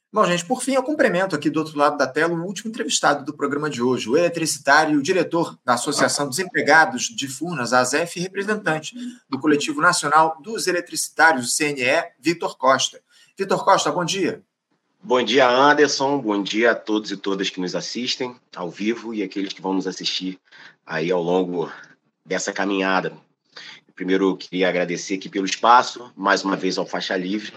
Bom, gente, por fim, eu cumprimento aqui do outro lado da tela o último entrevistado do programa de hoje, o eletricitário, diretor da Associação dos Empregados de Furnas, a ASEF, e representante do Coletivo Nacional dos Eletricitários, o CNE, Vitor Costa. Vitor Costa, bom dia. Bom dia, Anderson. Bom dia a todos e todas que nos assistem ao vivo e aqueles que vão nos assistir aí ao longo dessa caminhada. Primeiro, eu queria agradecer aqui pelo espaço, mais uma vez ao Faixa Livre,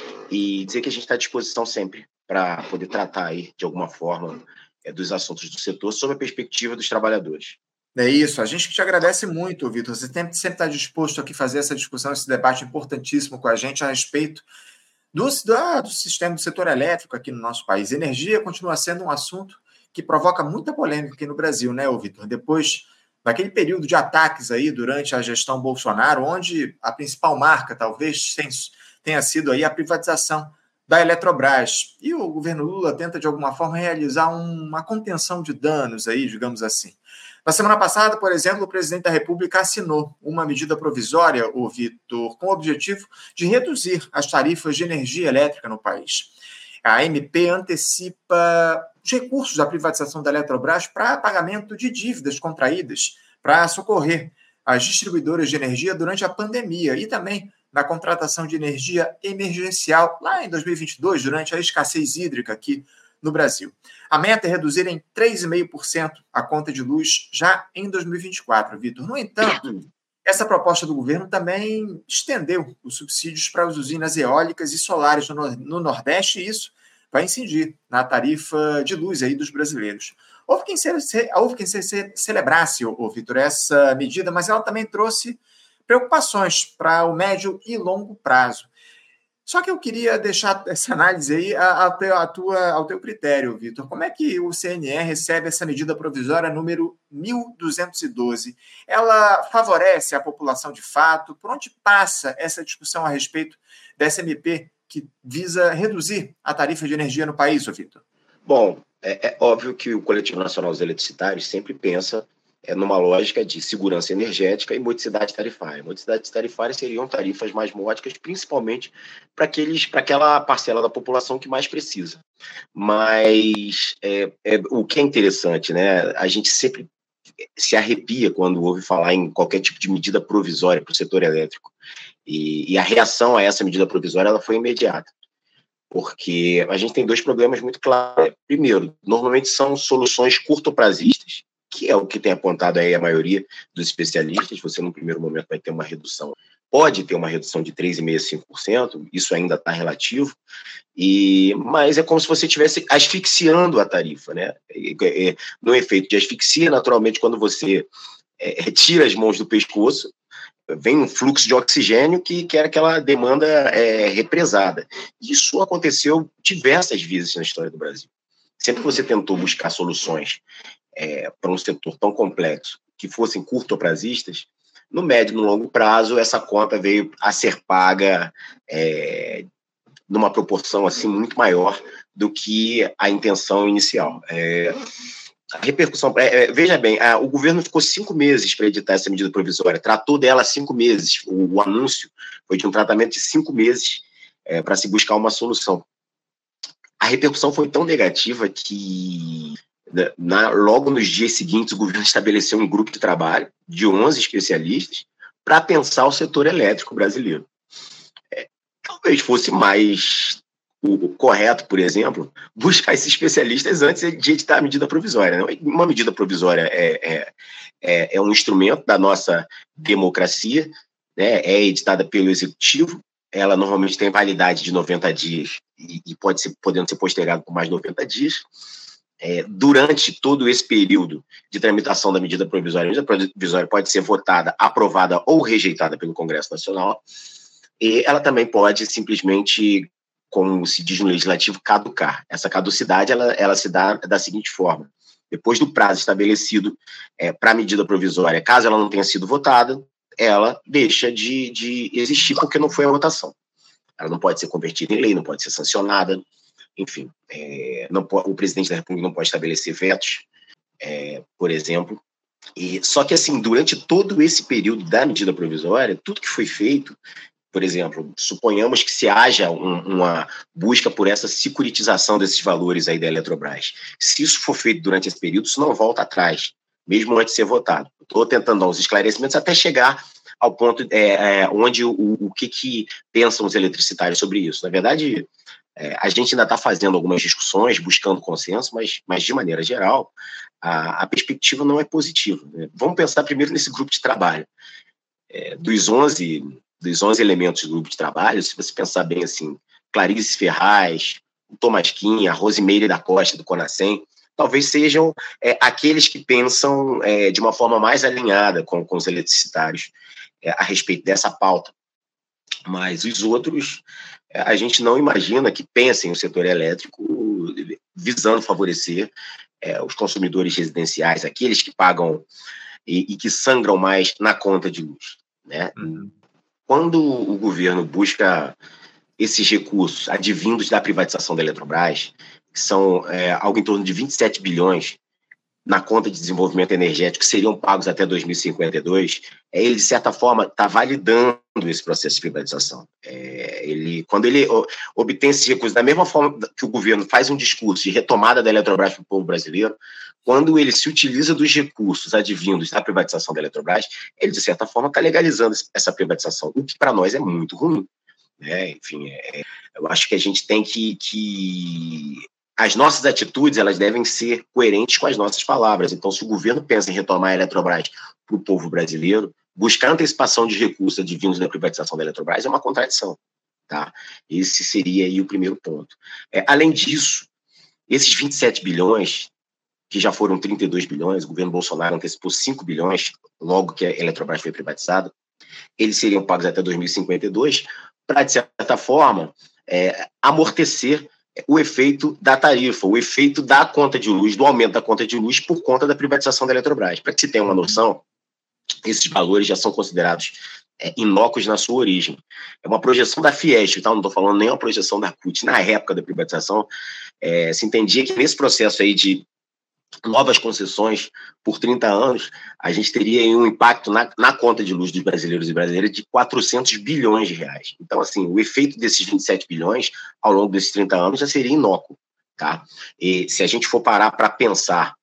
e dizer que a gente está à disposição sempre para poder tratar aí, de alguma forma, dos assuntos do setor sob a perspectiva dos trabalhadores. É isso, a gente que te agradece muito, Vitor. Você sempre está disposto aqui a fazer essa discussão, esse debate importantíssimo com a gente a respeito do sistema do setor elétrico aqui no nosso país. Energia continua sendo um assunto que provoca muita polêmica aqui no Brasil, né, Vitor? Depois daquele período de ataques aí durante a gestão Bolsonaro, onde a principal marca talvez tenha sido aí a privatização da Eletrobras. E o governo Lula tenta, de alguma forma, realizar uma contenção de danos aí, digamos assim. Na semana passada, por exemplo, o presidente da República assinou uma medida provisória, o Vitor, com o objetivo de reduzir as tarifas de energia elétrica no país. A MP antecipa os recursos da privatização da Eletrobras para pagamento de dívidas contraídas para socorrer as distribuidoras de energia durante a pandemia e também na contratação de energia emergencial lá em 2022, durante a escassez hídrica aqui no Brasil. A meta é reduzir em 3,5% a conta de luz já em 2024, Vitor. No entanto, essa proposta do governo também estendeu os subsídios para as usinas eólicas e solares no Nordeste, e isso vai incidir na tarifa de luz aí dos brasileiros. Houve quem celebrasse, Vitor, essa medida, mas ela também trouxe preocupações para o médio e longo prazo. Só que eu queria deixar essa análise aí ao teu critério, Vitor. Como é que o CNE recebe essa medida provisória número 1.212? Ela favorece a população de fato? Por onde passa essa discussão a respeito dessa MP que visa reduzir a tarifa de energia no país, Vitor? Bom, é óbvio que o Coletivo Nacional dos Eletricitários sempre pensa numa lógica de segurança energética e modicidade tarifária. Modicidades tarifárias seriam tarifas mais módicas, principalmente para aquela parcela da população que mais precisa. Mas o que é interessante, né? A gente sempre se arrepia quando ouve falar em qualquer tipo de medida provisória para o setor elétrico. E a reação a essa medida provisória ela foi imediata. Porque a gente tem dois problemas muito claros. Primeiro, normalmente são soluções curtoprazistas, que é o que tem apontado aí a maioria dos especialistas. Você, no primeiro momento, vai ter uma redução, pode ter uma redução de 3,5%, isso ainda está relativo, mas é como se você estivesse asfixiando a tarifa, né? No efeito de asfixia, naturalmente, quando você tira as mãos do pescoço, vem um fluxo de oxigênio que era aquela demanda represada. Isso aconteceu diversas vezes na história do Brasil. Sempre que você tentou buscar soluções para um setor tão complexo, que fossem curtoprazistas, no médio e no longo prazo, essa conta veio a ser paga numa proporção assim, muito maior do que a intenção inicial. A repercussão... veja bem, o governo ficou 5 meses para editar essa medida provisória, tratou dela 5 meses, o anúncio foi de um tratamento de 5 meses para se buscar uma solução. A repercussão foi tão negativa que logo nos dias seguintes o governo estabeleceu um grupo de trabalho de 11 especialistas para pensar o setor elétrico brasileiro. Talvez fosse mais correto, por exemplo, buscar esses especialistas antes de editar a medida provisória. Né? Uma medida provisória é um instrumento da nossa democracia, né? É editada pelo Executivo, ela normalmente tem validade de 90 dias e podendo ser postergado por mais 90 dias. Durante todo esse período de tramitação da medida provisória, a medida provisória pode ser votada, aprovada ou rejeitada pelo Congresso Nacional, e ela também pode simplesmente, como se diz no legislativo, caducar. Essa caducidade ela se dá da seguinte forma: depois do prazo estabelecido para a medida provisória, caso ela não tenha sido votada, ela deixa de existir porque não foi a votação. Ela não pode ser convertida em lei, não pode ser sancionada, enfim, o presidente da República não pode estabelecer vetos, por exemplo. Só que, assim, durante todo esse período da medida provisória, tudo que foi feito por exemplo, suponhamos que se haja uma busca por essa securitização desses valores aí da Eletrobras. Se isso for feito durante esse período, isso não volta atrás, mesmo antes de ser votado. Estou tentando dar uns esclarecimentos até chegar ao ponto onde o que pensam os eletricitários sobre isso. Na verdade, a gente ainda está fazendo algumas discussões, buscando consenso, mas de maneira geral, a perspectiva não é positiva, né? Vamos pensar primeiro nesse grupo de trabalho. Dos 11 elementos do grupo de trabalho, se você pensar bem assim, Clarice Ferraz, o Tomasquim, a Rosimeire da Costa, do Conacem, talvez sejam aqueles que pensam de uma forma mais alinhada com os eletricitários a respeito dessa pauta. Mas os outros, a gente não imagina que pensem o setor elétrico visando favorecer os consumidores residenciais, aqueles que pagam e que sangram mais na conta de luz, né? Quando o governo busca esses recursos advindos da privatização da Eletrobras, que são algo em torno de 27 bilhões na conta de desenvolvimento energético, que seriam pagos até 2052, ele, de certa forma, está validando esse processo de privatização. Quando ele obtém esses recursos, da mesma forma que o governo faz um discurso de retomada da Eletrobras para o povo brasileiro, quando ele se utiliza dos recursos advindos da privatização da Eletrobras, ele, de certa forma, está legalizando essa privatização, o que para nós é muito ruim. Enfim, eu acho que a gente tem que as nossas atitudes, elas devem ser coerentes com as nossas palavras. Então, se o governo pensa em retomar a Eletrobras para o povo brasileiro, buscar antecipação de recursos advindos da privatização da Eletrobras é uma contradição, tá? Esse seria aí o primeiro ponto. Além disso, esses 27 bilhões, que já foram 32 bilhões, o governo Bolsonaro antecipou 5 bilhões logo que a Eletrobras foi privatizada, eles seriam pagos até 2052 para, de certa forma, amortecer o efeito da tarifa, o efeito da conta de luz, do aumento da conta de luz por conta da privatização da Eletrobras. Para que se tenha uma noção, esses valores já são considerados inócuos na sua origem. É uma projeção da Fiesp, tá? Não estou falando nem uma projeção da CUT. Na época da privatização, se entendia que nesse processo aí de novas concessões por 30 anos, a gente teria aí um impacto na conta de luz dos brasileiros e brasileiras de 400 bilhões de reais. Então, assim, o efeito desses 27 bilhões ao longo desses 30 anos já seria inócuo, tá? E se a gente for parar para pensar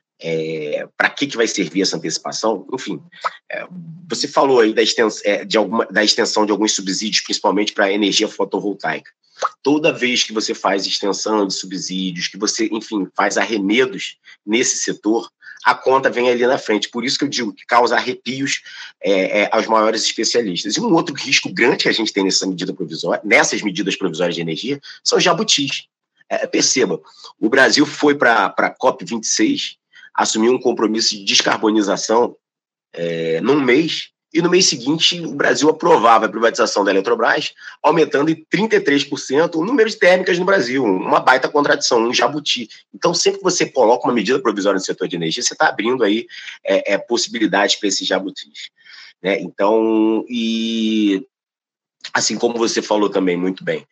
para que vai servir essa antecipação, enfim, você falou aí da extensão de alguns subsídios, principalmente para a energia fotovoltaica. Toda vez que você faz extensão de subsídios, que você, enfim, faz arremedos nesse setor, a conta vem ali na frente. Por isso que eu digo que causa arrepios aos maiores especialistas. E um outro risco grande que a gente tem nessas medidas provisórias de energia são os jabutis. Perceba, o Brasil foi para a COP26, assumiu um compromisso de descarbonização num mês, e no mês seguinte o Brasil aprovava a privatização da Eletrobras, aumentando em 33% o número de térmicas no Brasil, uma baita contradição, um jabuti. Então, sempre que você coloca uma medida provisória no setor de energia, você está abrindo aí possibilidades para esses jabutis, né? Então, e assim como você falou também muito bem,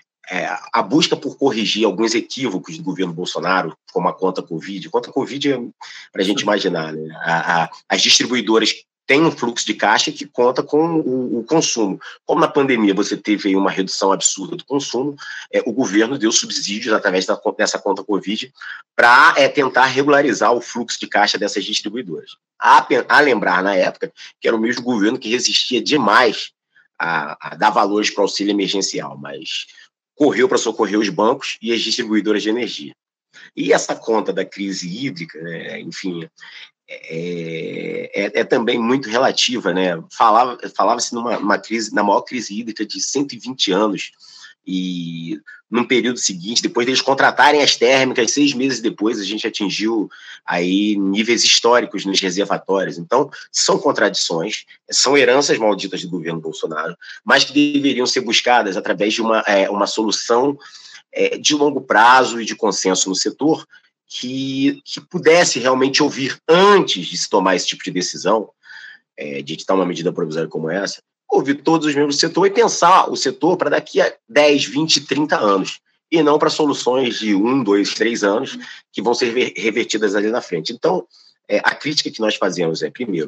a busca por corrigir alguns equívocos do governo Bolsonaro, como a conta Covid. A conta Covid é para a gente imaginar, né? As distribuidoras têm um fluxo de caixa que conta com o consumo. Como na pandemia você teve aí uma redução absurda do consumo, o governo deu subsídios através dessa conta Covid para tentar regularizar o fluxo de caixa dessas distribuidoras. A lembrar, na época, que era o mesmo governo que resistia demais a dar valores para o auxílio emergencial, mas correu para socorrer os bancos e as distribuidoras de energia. E essa conta da crise hídrica, né, enfim, também muito relativa, né? Falava-se numa crise, na maior crise hídrica de 120 anos, e num período seguinte, depois deles contratarem as térmicas, 6 meses depois a gente atingiu aí níveis históricos nos reservatórios. Então, são contradições, são heranças malditas do governo Bolsonaro, mas que deveriam ser buscadas através de uma solução de longo prazo e de consenso no setor, que pudesse realmente ouvir, antes de se tomar esse tipo de decisão, de editar uma medida provisória como essa, ouvir todos os membros do setor e pensar o setor para daqui a 10, 20, 30 anos, e não para soluções de 1, 2, 3 anos que vão ser revertidas ali na frente. Então, a crítica que nós fazemos primeiro,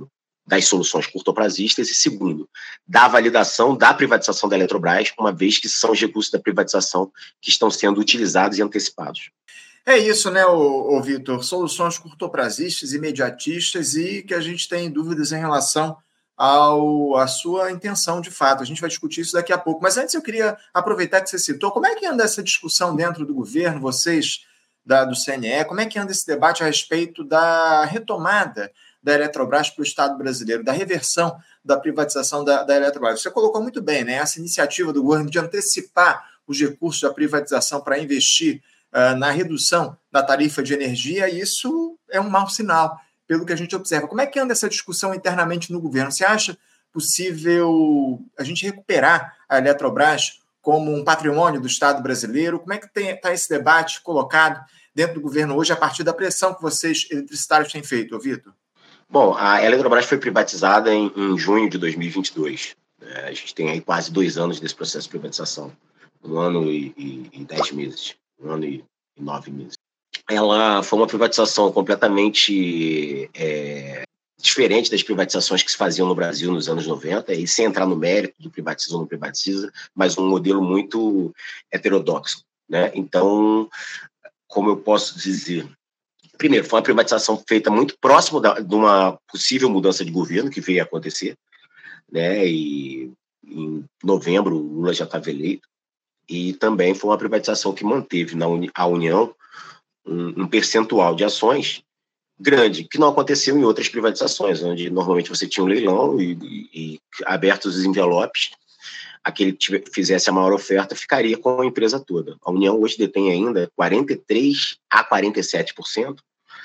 das soluções curtoprazistas e, segundo, da validação da privatização da Eletrobras, uma vez que são os recursos da privatização que estão sendo utilizados e antecipados. É isso, né, ô Vitor? Soluções curtoprazistas, imediatistas e que a gente tem dúvidas em relação à sua intenção de fato. A gente vai discutir isso daqui a pouco. Mas antes eu queria aproveitar que você citou, como é que anda essa discussão dentro do governo, vocês do CNE, como é que anda esse debate a respeito da retomada da Eletrobras para o Estado brasileiro, da reversão da privatização da Eletrobras? Você colocou muito bem, né? Essa iniciativa do governo de antecipar os recursos da privatização para investir na redução da tarifa de energia, isso é um mau sinal, pelo que a gente observa. Como é que anda essa discussão internamente no governo? Você acha possível a gente recuperar a Eletrobras como um patrimônio do Estado brasileiro? Como é que está esse debate colocado dentro do governo hoje, a partir da pressão que vocês, eletricitários, têm feito, Vitor? Bom, a Eletrobras foi privatizada em junho de 2022. A gente tem aí quase 2 anos desse processo de privatização. 1 ano e 10 meses. 1 ano e 9 meses. Ela foi uma privatização completamente diferente das privatizações que se faziam no Brasil nos anos 90, e sem entrar no mérito do privatiza ou não privatiza, mas um modelo muito heterodoxo, né? Então, como eu posso dizer, primeiro, foi uma privatização feita muito próximo de uma possível mudança de governo que veio a acontecer, né? E em novembro o Lula já estava eleito, e também foi uma privatização que manteve a União um percentual de ações grande, que não aconteceu em outras privatizações, onde normalmente você tinha um leilão e abertos os envelopes, aquele que fizesse a maior oferta ficaria com a empresa toda. A União hoje detém ainda 43% a 47%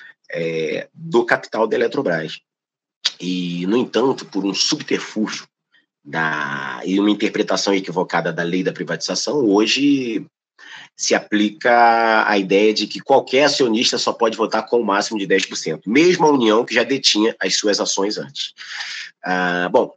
do capital da Eletrobras. E, no entanto, por um subterfúgio e uma interpretação equivocada da lei da privatização, hoje se aplica a ideia de que qualquer acionista só pode votar com o máximo de 10%, mesmo a União, que já detinha as suas ações antes. Bom,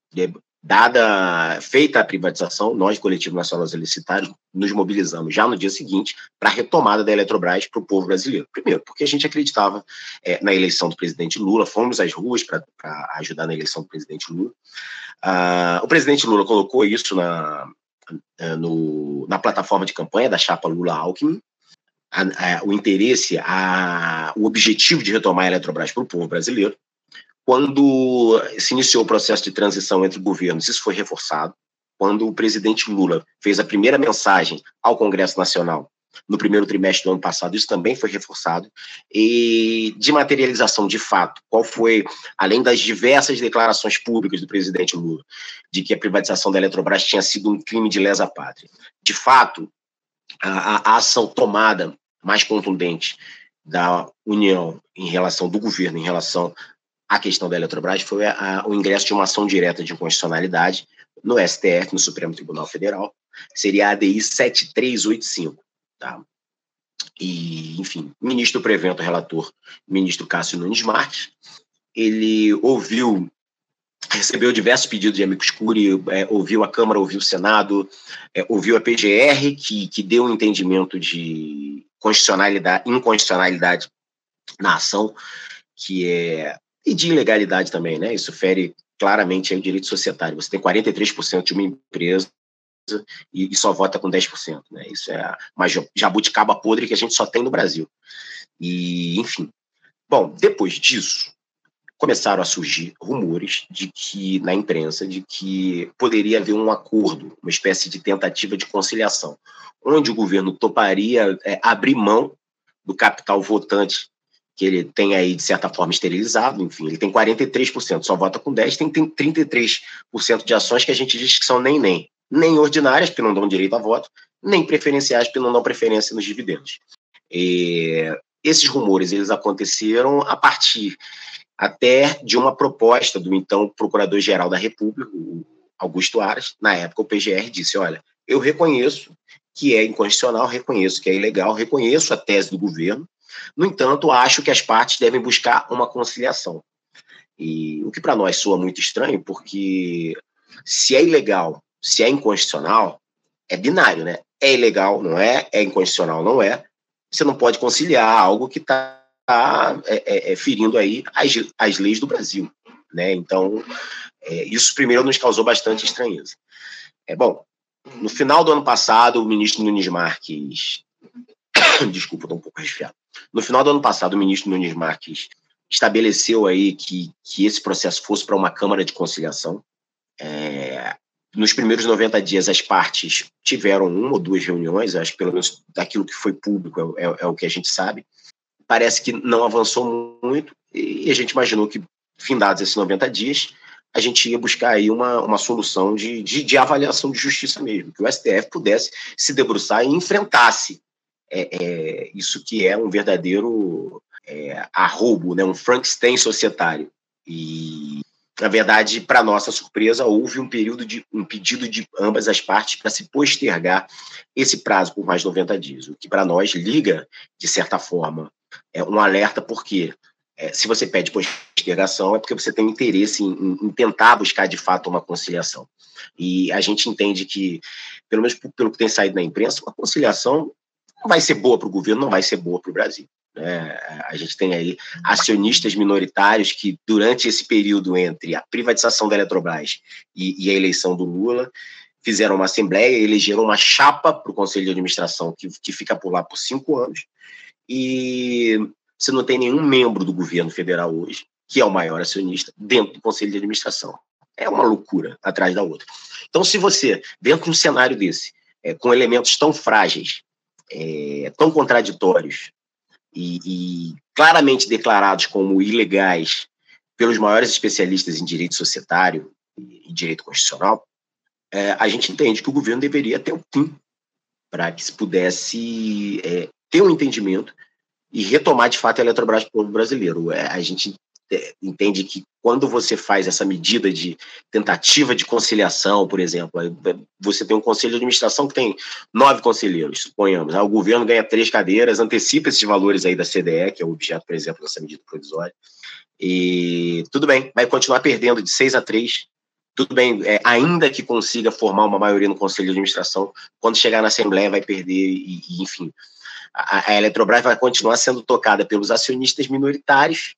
feita a privatização, nós, Coletivo Nacional dos Elicitários, nos mobilizamos já no dia seguinte para a retomada da Eletrobras para o povo brasileiro. Primeiro, porque a gente acreditava na eleição do presidente Lula, fomos às ruas para ajudar na eleição do presidente Lula. O presidente Lula colocou isso na plataforma de campanha da chapa Lula-Alckmin, o interesse, o objetivo de retomar a Eletrobras para o povo brasileiro. Quando se iniciou o processo de transição entre governos, isso foi reforçado. Quando o presidente Lula fez a primeira mensagem ao Congresso Nacional, no primeiro trimestre do ano passado, isso também foi reforçado. E de materialização de fato, qual foi, além das diversas declarações públicas do presidente Lula, de que a privatização da Eletrobras tinha sido um crime de lesa pátria. De fato, a ação tomada mais contundente da União do governo em relação à questão da Eletrobras foi o ingresso de uma ação direta de inconstitucionalidade no STF, no Supremo Tribunal Federal, seria a ADI 7385. Tá? E, enfim, o ministro Prevento, relator, ministro Cássio Nunes Marques, ele recebeu diversos pedidos de amicus curiae, ouviu a Câmara, ouviu o Senado, ouviu a PGR, que deu um entendimento de inconstitucionalidade na ação, e de ilegalidade também, né? Isso fere claramente o direito societário. Você tem 43% de uma empresa e só vota com 10%, né? Isso é uma jabuticaba podre que a gente só tem no Brasil. E, enfim. Bom, depois disso, começaram a surgir rumores na imprensa de que poderia haver um acordo, uma espécie de tentativa de conciliação, onde o governo toparia abrir mão do capital votante que ele tem aí, de certa forma, esterilizado. Enfim, ele tem 43%, só vota com 10%, tem 33% de ações que a gente diz que são nem ordinárias, porque não dão direito a voto, nem preferenciais, porque não dão preferência nos dividendos. Esses rumores eles aconteceram a partir até de uma proposta do então Procurador-Geral da República, o Augusto Aras. Na época, o PGR disse: olha, eu reconheço que é inconstitucional, reconheço que é ilegal, reconheço a tese do governo, no entanto, acho que as partes devem buscar uma conciliação. E o que para nós soa muito estranho, porque se é ilegal, se é inconstitucional, é binário, né? É ilegal, não é? É inconstitucional, não é? Você não pode conciliar algo que está ferindo aí as leis do Brasil, né? Então, isso primeiro nos causou bastante estranheza. Bom, no final do ano passado, o ministro Nunes Marques... Desculpa, estou um pouco resfriado. No final do ano passado, o ministro Nunes Marques estabeleceu aí que esse processo fosse para uma Câmara de Conciliação. Nos primeiros 90 dias, as partes tiveram 1 ou 2 reuniões, acho que pelo menos daquilo que foi público é o que a gente sabe. Parece que não avançou muito e a gente imaginou que, findados esses 90 dias, a gente ia buscar aí uma solução de avaliação de justiça mesmo, que o STF pudesse se debruçar e enfrentasse isso que é um verdadeiro arrobo, né? Um Frankenstein societário. E, na verdade, para nossa surpresa, houve um pedido de ambas as partes para se postergar esse prazo por mais 90 dias, o que para nós liga, de certa forma, um alerta, porque se você pede postergação é porque você tem interesse em tentar buscar, de fato, uma conciliação. E a gente entende que, pelo menos pelo que tem saído na imprensa, uma conciliação não vai ser boa para o governo, não vai ser boa para o Brasil. A gente tem aí acionistas minoritários que, durante esse período entre a privatização da Eletrobras e a eleição do Lula, fizeram uma assembleia, elegeram uma chapa para o Conselho de Administração que fica por lá por 5 anos, e você não tem nenhum membro do governo federal hoje, que é o maior acionista, dentro do Conselho de Administração. É uma loucura atrás da outra. Então, se você, dentro de um cenário desse, com elementos tão frágeis, tão contraditórios e claramente declarados como ilegais pelos maiores especialistas em direito societário e direito constitucional, a gente entende que o governo deveria ter um fim para que se pudesse ter um entendimento e retomar, de fato, a Eletrobras para o povo brasileiro. A gente entende que quando você faz essa medida de tentativa de conciliação, por exemplo, você tem um conselho de administração que tem 9 conselheiros, suponhamos, o governo ganha 3 cadeiras, antecipa esses valores aí da CDE, que é o objeto, por exemplo, dessa medida provisória, e tudo bem, vai continuar perdendo de 6-3, tudo bem, ainda que consiga formar uma maioria no conselho de administração, quando chegar na Assembleia vai perder, e enfim, a Eletrobras vai continuar sendo tocada pelos acionistas minoritários,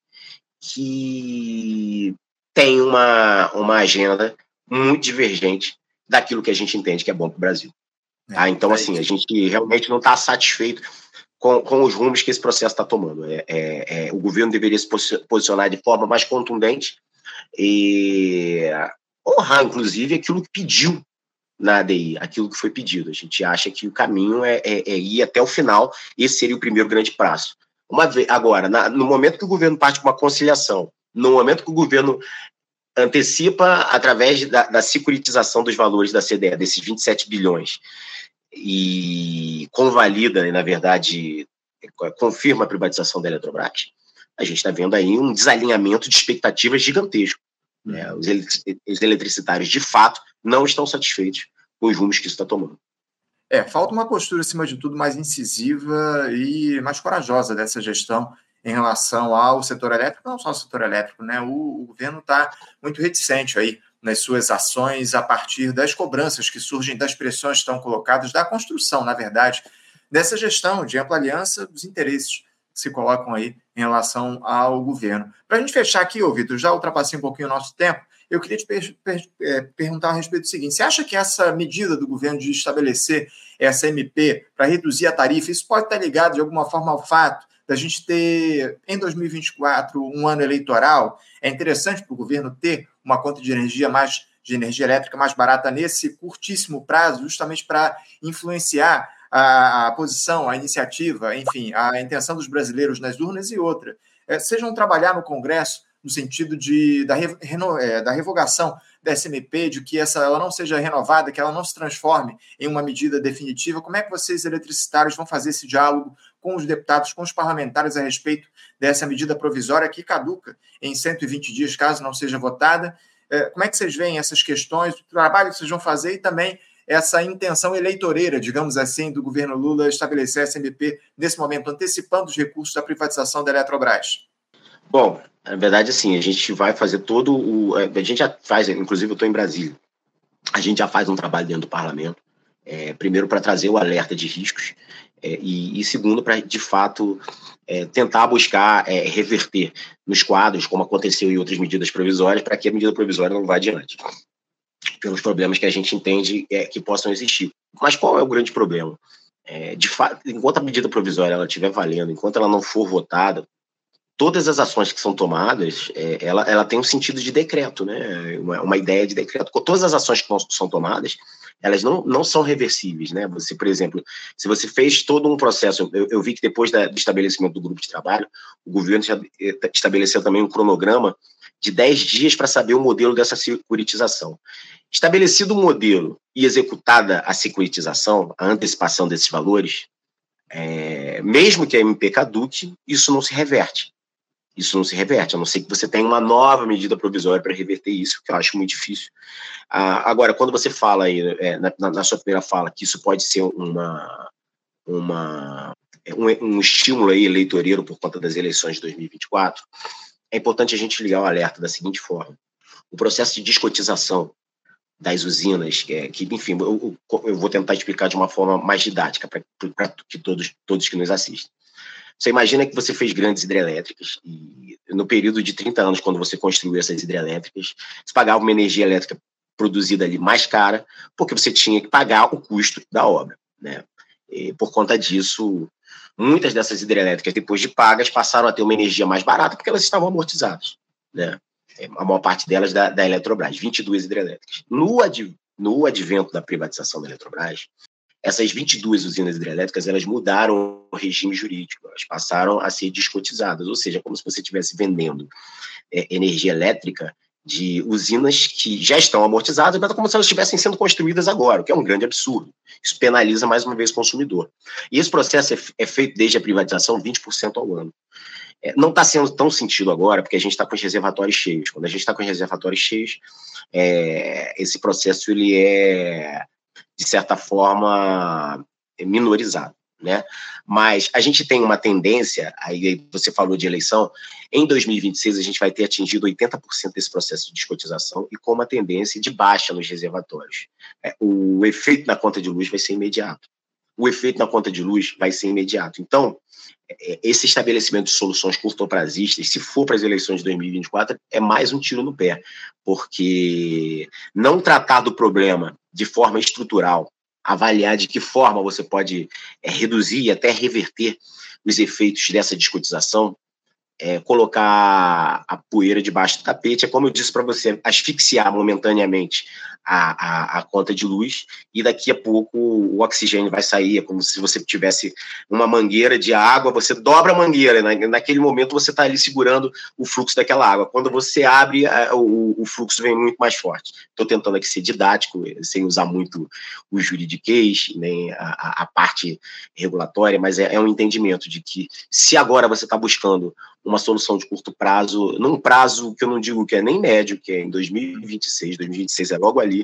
que tem uma agenda muito divergente daquilo que a gente entende que é bom para o Brasil. Tá? Então, assim, a gente realmente não está satisfeito com os rumos que esse processo está tomando. O governo deveria se posicionar de forma mais contundente e honrar, inclusive, aquilo que pediu na ADI, aquilo que foi pedido. A gente acha que o caminho é ir até o final, esse seria o primeiro grande prazo. Agora, no momento que o governo parte para uma conciliação, no momento que o governo antecipa, através da securitização dos valores da CDE, desses 27 bilhões, e convalida, na verdade, confirma a privatização da Eletrobras, a gente está vendo aí um desalinhamento de expectativas gigantesco. Né? Os eletricitários, de fato, não estão satisfeitos com os rumos que isso está tomando. Falta uma postura, acima de tudo, mais incisiva e mais corajosa dessa gestão em relação ao setor elétrico, não só ao setor elétrico, né? O governo está muito reticente aí nas suas ações a partir das cobranças que surgem, das pressões que estão colocadas, da construção, na verdade, dessa gestão de ampla aliança, dos interesses que se colocam aí em relação ao governo. Para a gente fechar aqui, Vitor, já ultrapassei um pouquinho o nosso tempo, eu queria te perguntar a respeito do seguinte: você acha que essa medida do governo de estabelecer essa MP para reduzir a tarifa, isso pode estar ligado de alguma forma ao fato da gente ter, em 2024, um ano eleitoral? É interessante para o governo ter uma conta de energia elétrica mais barata nesse curtíssimo prazo, justamente para influenciar a posição, a iniciativa, enfim, a intenção dos brasileiros nas urnas. E outra, sejam trabalhar no Congresso no sentido da revogação da SMP, de que ela não seja renovada, que ela não se transforme em uma medida definitiva. Como é que vocês, eletricitários, vão fazer esse diálogo com os deputados, com os parlamentares a respeito dessa medida provisória que caduca em 120 dias, caso não seja votada? Como é que vocês veem essas questões, o trabalho que vocês vão fazer e também essa intenção eleitoreira, digamos assim, do governo Lula estabelecer essa MP nesse momento, antecipando os recursos da privatização da Eletrobras? Bom, na verdade, assim, a gente vai fazer a gente já faz, inclusive eu estou em Brasília, a gente já faz um trabalho dentro do parlamento, primeiro para trazer o alerta de riscos, e segundo, para, de fato, tentar buscar reverter nos quadros, como aconteceu em outras medidas provisórias, para que a medida provisória não vá adiante, pelos problemas que a gente entende que possam existir. Mas qual é o grande problema? De fato, enquanto a medida provisória ela estiver valendo, enquanto ela não for votada, todas as ações que são tomadas, ela tem um sentido de decreto, né? Uma ideia de decreto. Todas as ações que são tomadas, elas não são reversíveis, né? Você, por exemplo, se você fez todo um processo, eu vi que depois do estabelecimento do grupo de trabalho, o governo já estabeleceu também um cronograma de 10 dias para saber o modelo dessa securitização. Estabelecido o modelo e executada a securitização, a antecipação desses valores, mesmo que a MP caduque, isso não se reverte. Isso não se reverte, a não ser que você tenha uma nova medida provisória para reverter isso, que eu acho muito difícil. Agora, quando você fala aí, na sua primeira fala, que isso pode ser um estímulo aí eleitoreiro por conta das eleições de 2024, é importante a gente ligar o alerta da seguinte forma. O processo de descotização das usinas, que enfim, eu vou tentar explicar de uma forma mais didática para que todos que nos assistem. Você imagina que você fez grandes hidrelétricas e no período de 30 anos, quando você construiu essas hidrelétricas, você pagava uma energia elétrica produzida ali mais cara, porque você tinha que pagar o custo da obra, né? E por conta disso, muitas dessas hidrelétricas, depois de pagas, passaram a ter uma energia mais barata porque elas estavam amortizadas, né? A maior parte delas da Eletrobras, 22 hidrelétricas. No advento da privatização da Eletrobras, essas 22 usinas hidrelétricas, elas mudaram o regime jurídico, elas passaram a ser descotizadas, ou seja, como se você estivesse vendendo energia elétrica de usinas que já estão amortizadas, mas como se elas estivessem sendo construídas agora, o que é um grande absurdo. Isso penaliza mais uma vez o consumidor. E esse processo é feito desde a privatização 20% ao ano. Não está sendo tão sentido agora, porque a gente está com os reservatórios cheios. Quando a gente está com os reservatórios cheios, esse processo ele é, de certa forma, minorizado, né? Mas a gente tem uma tendência, aí você falou de eleição, em 2026 a gente vai ter atingido 80% desse processo de descotização e com uma tendência de baixa nos reservatórios. O efeito na conta de luz vai ser imediato. Então, esse estabelecimento de soluções curtoprazistas, se for para as eleições de 2024, é mais um tiro no pé, porque não tratar do problema de forma estrutural, avaliar de que forma você pode reduzir e até reverter os efeitos dessa descotização, colocar a poeira debaixo do tapete, como eu disse para você, asfixiar momentaneamente a conta de luz e daqui a pouco o oxigênio vai sair, é como se você tivesse uma mangueira de água, você dobra a mangueira, naquele momento você está ali segurando o fluxo daquela água, quando você abre, o fluxo vem muito mais forte. Estou tentando aqui ser didático, sem usar muito o juridiquês, nem a parte regulatória, mas é um entendimento de que se agora você está buscando uma solução de curto prazo, num prazo que eu não digo que é nem médio, que é em 2026 é logo ali,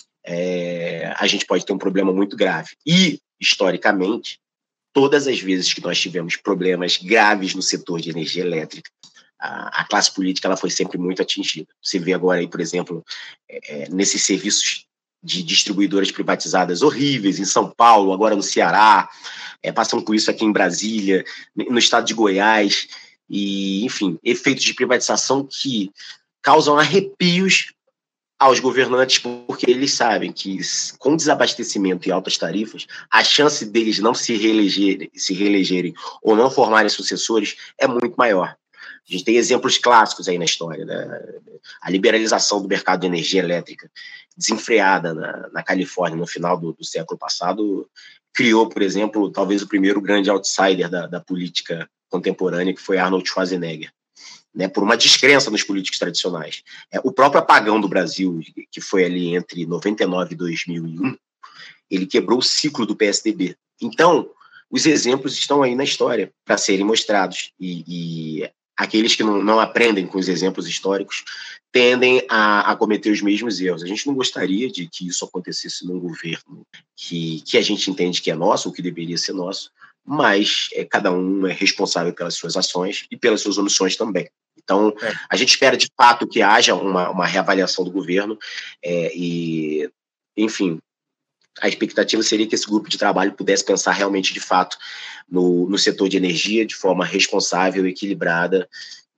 a gente pode ter um problema muito grave. E, historicamente, todas as vezes que nós tivemos problemas graves no setor de energia elétrica, a classe política ela foi sempre muito atingida. Você vê agora aí, por exemplo, nesses serviços de distribuidoras privatizadas horríveis, em São Paulo, agora no Ceará, passam com isso aqui em Brasília, no estado de Goiás, e, enfim, efeitos de privatização que causam arrepios aos governantes, porque eles sabem que com desabastecimento e altas tarifas, a chance deles não se reelegerem ou não formarem sucessores é muito maior. A gente tem exemplos clássicos aí na história, né? A liberalização do mercado de energia elétrica desenfreada na Califórnia no final do século passado criou, por exemplo, talvez o primeiro grande outsider da política contemporânea, que foi Arnold Schwarzenegger, né, por uma descrença nos políticos tradicionais. O próprio apagão do Brasil, que foi ali entre 99 e 2001, ele quebrou o ciclo do PSDB. Então, os exemplos estão aí na história para serem mostrados, e aqueles que não aprendem com os exemplos históricos tendem a cometer os mesmos erros. A gente não gostaria de que isso acontecesse num governo que a gente entende que é nosso, ou que deveria ser nosso, mas cada um é responsável pelas suas ações e pelas suas omissões também. Então, a gente espera, de fato, que haja uma reavaliação do governo e, enfim, a expectativa seria que esse grupo de trabalho pudesse pensar realmente, de fato, no setor de energia de forma responsável, equilibrada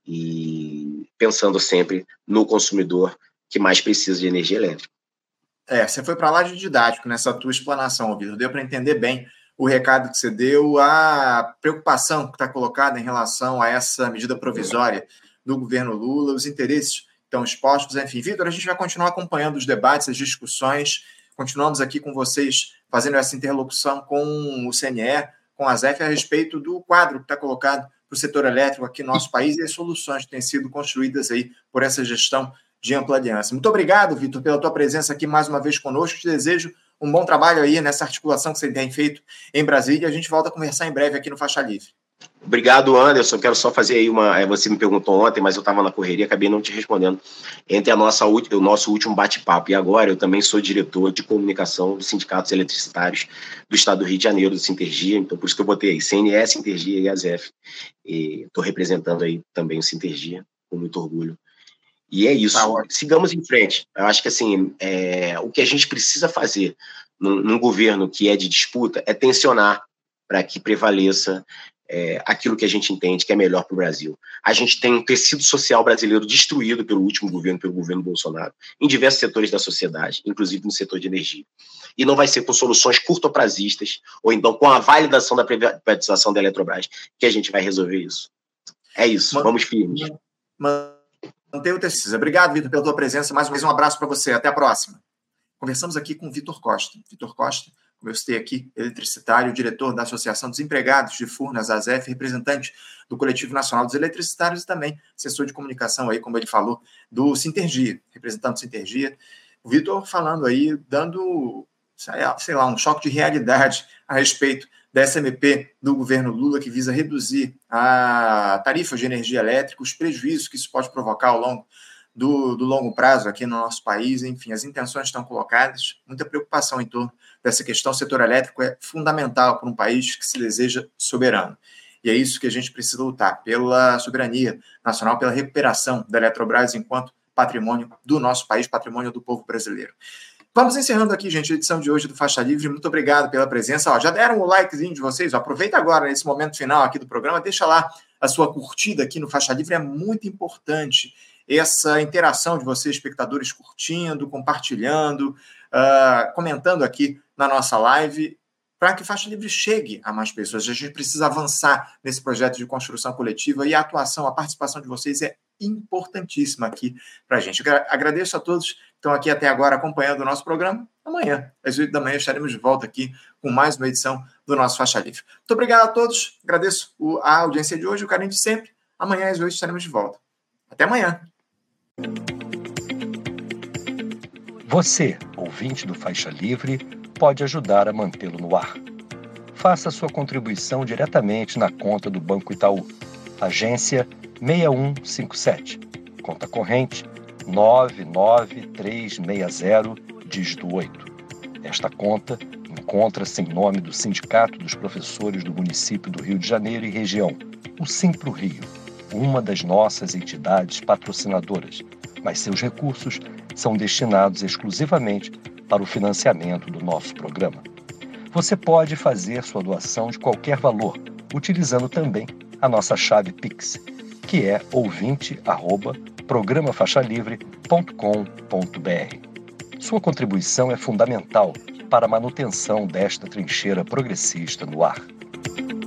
e pensando sempre no consumidor que mais precisa de energia elétrica. Você foi para lá de didático nessa tua explanação, Vitor. Deu para entender bem o recado que você deu, a preocupação que está colocada em relação a essa medida provisória do governo Lula, os interesses estão expostos. Enfim, Vitor, a gente vai continuar acompanhando os debates, as discussões. Continuamos aqui com vocês, fazendo essa interlocução com o CNE, com a ZEF, a respeito do quadro que está colocado para o setor elétrico aqui no nosso país e as soluções que têm sido construídas aí por essa gestão de ampla aliança. Muito obrigado, Vitor, pela tua presença aqui mais uma vez conosco. Te desejo um bom trabalho aí nessa articulação que você tem feito em Brasília. A gente volta a conversar em breve aqui no Faixa Livre. Obrigado, Anderson. Quero só fazer aí você me perguntou ontem, mas eu estava na correria, acabei não te respondendo. Entre o nosso último bate-papo e agora, eu também sou diretor de comunicação dos sindicatos eletricitários do estado do Rio de Janeiro, do Sintergia, então por isso que eu botei aí CNE, Sintergia e ASEF. Estou representando aí também o Sintergia, com muito orgulho. E é isso, sigamos em frente. Eu acho que assim, o que a gente precisa fazer num governo que é de disputa é tensionar para que prevaleça aquilo que a gente entende que é melhor para o Brasil. A gente tem um tecido social brasileiro destruído pelo último governo, pelo governo Bolsonaro, em diversos setores da sociedade, inclusive no setor de energia. E não vai ser com soluções curtoprazistas ou então com a validação da privatização da Eletrobras que a gente vai resolver isso. É isso, vamos firmes. Manter o tecido. Obrigado, Vitor, pela tua presença. Mais uma vez, um abraço para você. Até a próxima. Conversamos aqui com o Vitor Costa. Vitor Costa, como eu citei aqui, eletricitário, diretor da Associação dos Empregados de Furnas, ASEF, representante do Coletivo Nacional dos Eletricitários e também assessor de comunicação aí, como ele falou, do Sintergia, representante do Sintergia. O Vitor falando aí, dando, sei lá, um choque de realidade a respeito da SMP do governo Lula, que visa reduzir a tarifa de energia elétrica, os prejuízos que isso pode provocar ao longo do longo prazo aqui no nosso país. Enfim, as intenções estão colocadas, muita preocupação em torno dessa questão. O setor elétrico é fundamental para um país que se deseja soberano. E é isso que a gente precisa lutar, pela soberania nacional, pela recuperação da Eletrobras enquanto patrimônio do nosso país, patrimônio do povo brasileiro. Vamos encerrando aqui, gente, a edição de hoje do Faixa Livre. Muito obrigado pela presença. Já deram o likezinho de vocês? Aproveita agora, nesse momento final aqui do programa, deixa lá a sua curtida aqui no Faixa Livre. É muito importante essa interação de vocês, espectadores, curtindo, compartilhando, comentando aqui na nossa live, para que o Faixa Livre chegue a mais pessoas. A gente precisa avançar nesse projeto de construção coletiva e a atuação, a participação de vocês é importantíssima aqui para a gente. Eu agradeço a todos que estão aqui até agora acompanhando o nosso programa. Amanhã, às 8 da manhã, estaremos de volta aqui com mais uma edição do nosso Faixa Livre. Muito obrigado a todos, agradeço a audiência de hoje, o carinho de sempre. Amanhã, às 8, estaremos de volta. Até amanhã. Você, ouvinte do Faixa Livre, pode ajudar a mantê-lo no ar. Faça sua contribuição diretamente na conta do Banco Itaú, agência 6157, conta corrente 99360, dígito 8. Esta conta encontra-se em nome do Sindicato dos Professores do Município do Rio de Janeiro e região, o Simpro Rio, uma das nossas entidades patrocinadoras, mas seus recursos são destinados exclusivamente para o financiamento do nosso programa. Você pode fazer sua doação de qualquer valor, utilizando também a nossa chave Pix, que é ouvinte@programafaixalivre.com.br. Sua contribuição é fundamental para a manutenção desta trincheira progressista no ar.